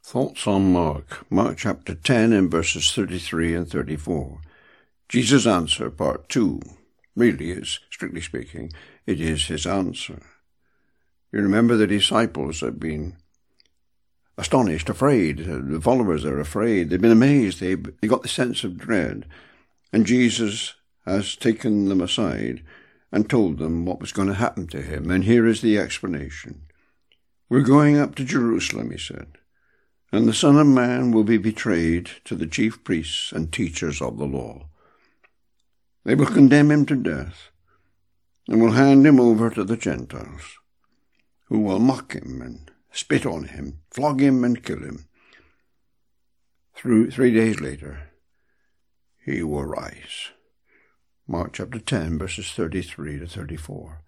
Thoughts on Mark. Mark chapter 10 and verses 33 and 34. Jesus' answer, part 2. Really is, strictly speaking, it is his answer. You remember the disciples have been astonished, afraid. The followers are afraid. They've been amazed. They got the sense of dread. And Jesus has taken them aside and told them what was going to happen to him. And here is the explanation. We're going up to Jerusalem, he said. And the Son of Man will be betrayed to the chief priests and teachers of the law. They will condemn him to death, and will hand him over to the Gentiles, who will mock him and spit on him, flog him and kill him. 3 days later, he will rise. Mark chapter 10, verses 33 to 34.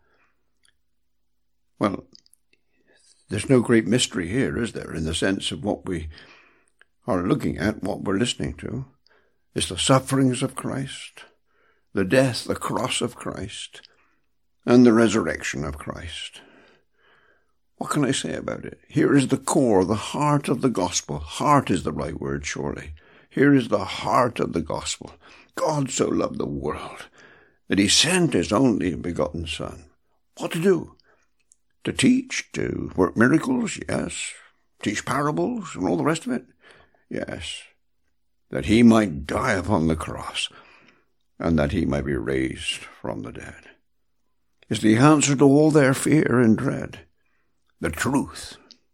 Well, there's no great mystery here, is there, in the sense of what we are looking at, what we're listening to. It's the sufferings of Christ, the death, the cross of Christ, and the resurrection of Christ. What can I say about it? Here is the core, the heart of the gospel. Heart is the right word, surely. Here is the heart of the gospel. God so loved the world that he sent his only begotten Son. What to do? To teach, to work miracles, yes. Teach parables and all the rest of it, yes. That he might die upon the cross and that he might be raised from the dead. Is the answer to all their fear and dread. The truth.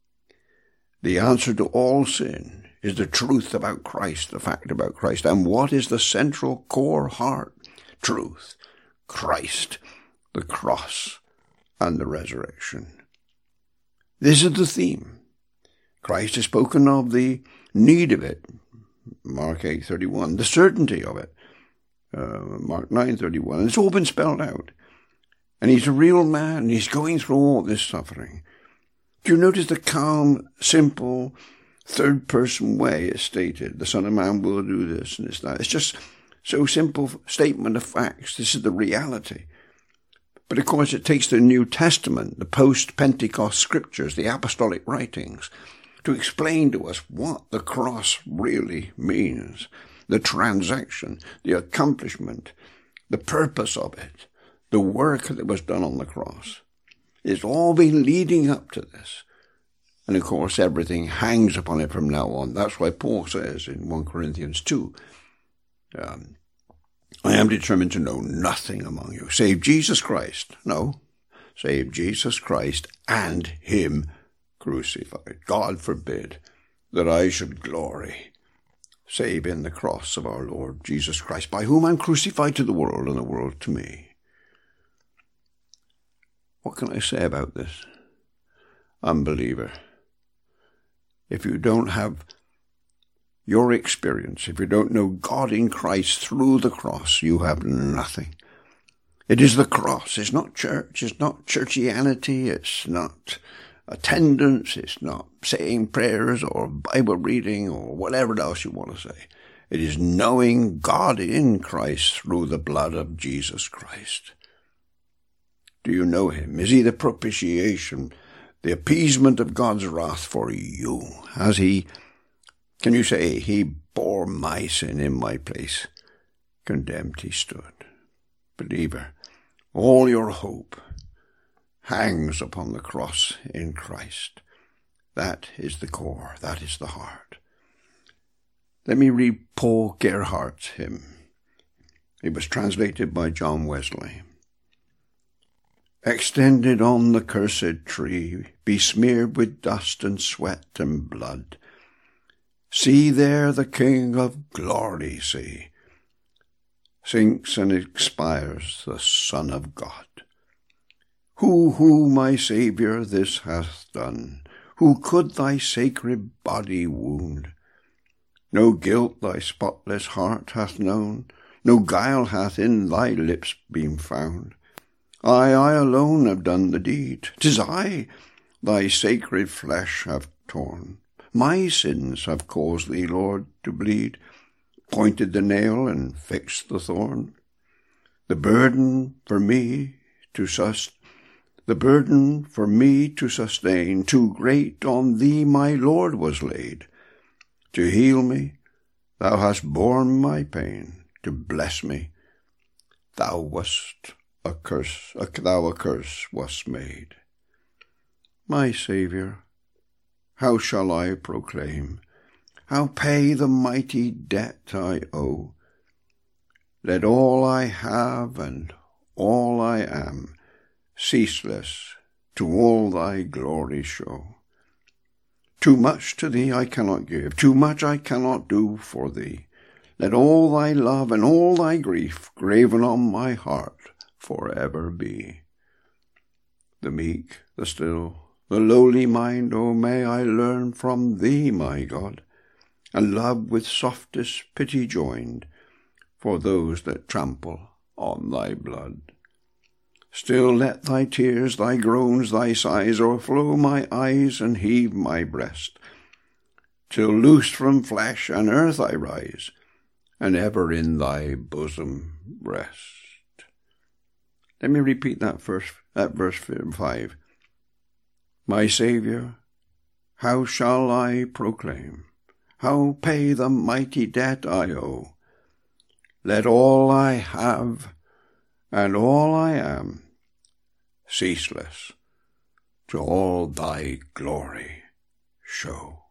The answer to all sin is the truth about Christ, the fact about Christ. And what is the central core heart? Truth. Christ. The cross. And the resurrection. This is the theme. Christ has spoken of the need of it, Mark 8:31, the certainty of it, Mark 9:31, and it's all been spelled out. And he's a real man, he's going through all this suffering. Do you notice the calm, simple, third-person way it's stated? The Son of Man will do this and this, that. It's just so simple statement of facts. This is the reality. But of course it takes the New Testament, the post-Pentecost scriptures, the apostolic writings, to explain to us what the cross really means, the transaction, the accomplishment, the purpose of it, the work that was done on the cross. It's all been leading up to this. And of course everything hangs upon it from now on. That's why Paul says in 1 Corinthians 2, I am determined to know nothing among you, save Jesus Christ. No, save Jesus Christ and him crucified. God forbid that I should glory, save in the cross of our Lord Jesus Christ, by whom I'm crucified to the world and the world to me. What can I say about this? Unbeliever, if you don't have your experience, if you don't know God in Christ through the cross, you have nothing. It is the cross. It's not church. It's not churchianity. It's not attendance. It's not saying prayers or Bible reading or whatever else you want to say. It is knowing God in Christ through the blood of Jesus Christ. Do you know him? Is he the propitiation, the appeasement of God's wrath for you? Has he... Can you say, he bore my sin in my place? Condemned he stood. Believer, all your hope hangs upon the cross in Christ. That is the core. That is the heart. Let me read Paul Gerhardt's hymn. It was translated by John Wesley. Extended on the cursed tree, besmeared with dust and sweat and blood, see there the King of glory, see, sinks and expires the Son of God. Who, my Saviour, this hath done? Who could thy sacred body wound? No guilt thy spotless heart hath known, no guile hath in thy lips been found. I alone have done the deed. 'Tis I, thy sacred flesh have torn. My sins have caused thee, Lord, to bleed, pointed the nail and fixed the thorn. The burden for me to sustain, too great on thee, my Lord, was laid. To heal me, thou hast borne my pain. To bless me, thou a curse wast made. My Saviour, how shall I proclaim, how pay the mighty debt I owe? Let all I have and all I am ceaseless to all thy glory show. Too much to thee I cannot give, too much I cannot do for thee. Let all thy love and all thy grief graven on my heart for ever be. The meek, the still, the lowly mind, oh, may I learn from thee, my God, and love with softest pity joined for those that trample on thy blood. Still let thy tears, thy groans, thy sighs o'erflow my eyes and heave my breast, till loosed from flesh and earth I rise, and ever in thy bosom rest. Let me repeat that verse 5. My Saviour, how shall I proclaim, how pay the mighty debt I owe? Let all I have and all I am ceaseless to all thy glory show.